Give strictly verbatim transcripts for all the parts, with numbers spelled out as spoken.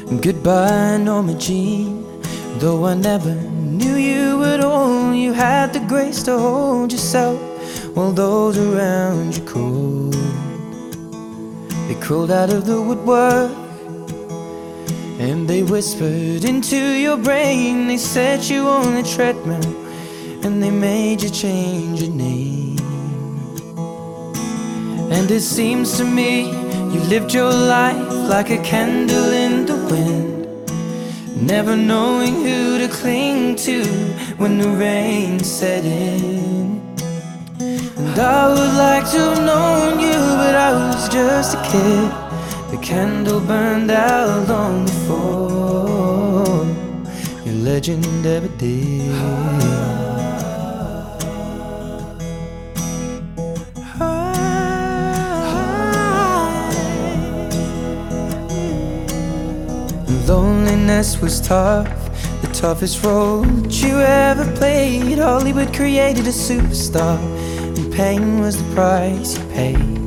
Goodbye, Norma Jean. Though I never knew you at all, you had the grace to hold yourself while those around you crawled. They crawled out of the woodwork and they whispered into your brain. They set you on a treadmill and they made you change your name. And it seems to me you lived your life like a candle in the wind, never knowing who to cling to when the rain set in. And I would like to have known you, but I was just a kid. The candle burned out long before your legend ever did. Loneliness was tough, the toughest role that you ever played. Hollywood created a superstar, and pain was the price you paid.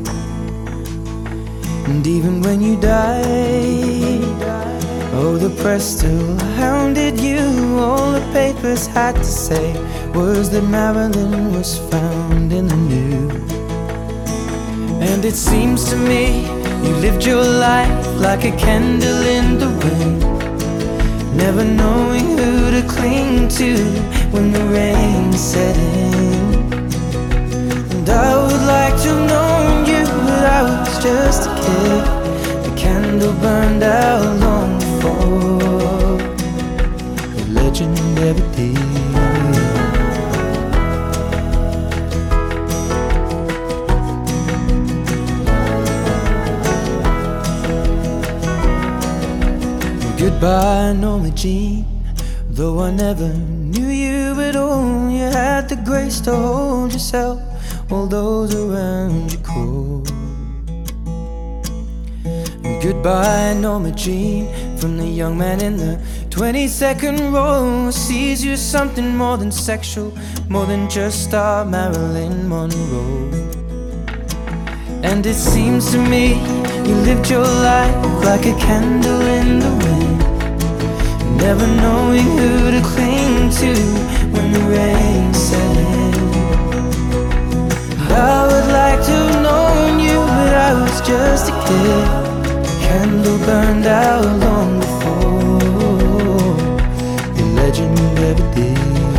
And even when you died, oh, the press still hounded you. All the papers had to say was that Marilyn was found in the nude. And it seems to me you lived your life like a candle in the wind, never knowing who to cling to when the rain set in. And I would like to have known you, but I was just a kid. The candle burned out long before your legend ever did. Goodbye, Norma Jean. Though I never knew you at all, you had the grace to hold yourself while those around you crawled. Goodbye, Norma Jean. From the young man in the twenty-second row, sees you something more than sexual, more than just our Marilyn Monroe. And it seems to me you lived your life like a candle in the wind, never knowing who to cling to when the rain set in. I would like to have known you, but I was just a kid. The candle burned out long before your legend ever did.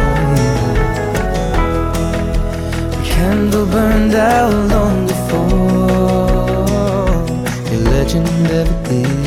The candle burned out long before your legend ever did.